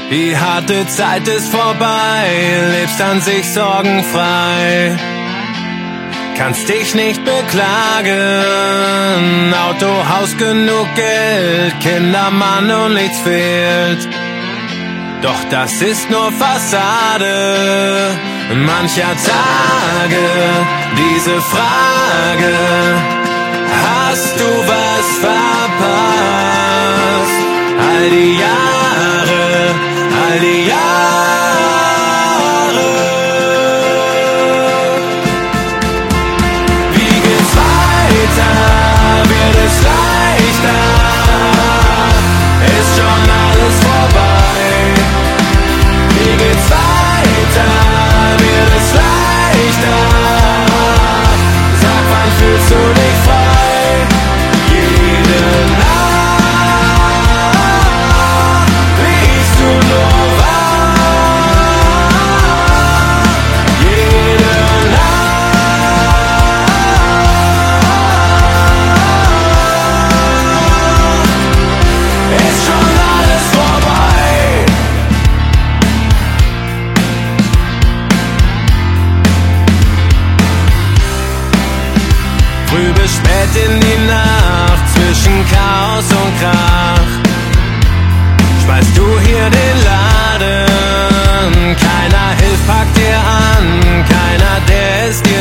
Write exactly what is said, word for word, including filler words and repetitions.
Die harte Zeit ist vorbei, lebst an sich sorgenfrei. Kannst dich nicht beklagen, Auto, Haus, genug Geld, Kinder, Mann und nichts fehlt. Doch das ist nur Fassade mancher Tage. Diese Frage, hast du was verpasst? All die Jahre, all die Jahre. Wie geht's weiter? Wird es leichter? Ist schon alles vorbei? Wie geht's weiter? Wird es leichter? Sag, wann fühlst du dich frei? Jede Nacht liegst du nur wach. Jede Nacht ist schon alles vorbei. Früh bis spät in die Nacht, zwischen Chaos und Krach, schmeißt du hier den Laden. Keiner hilft, packt dir an, keiner, der es dir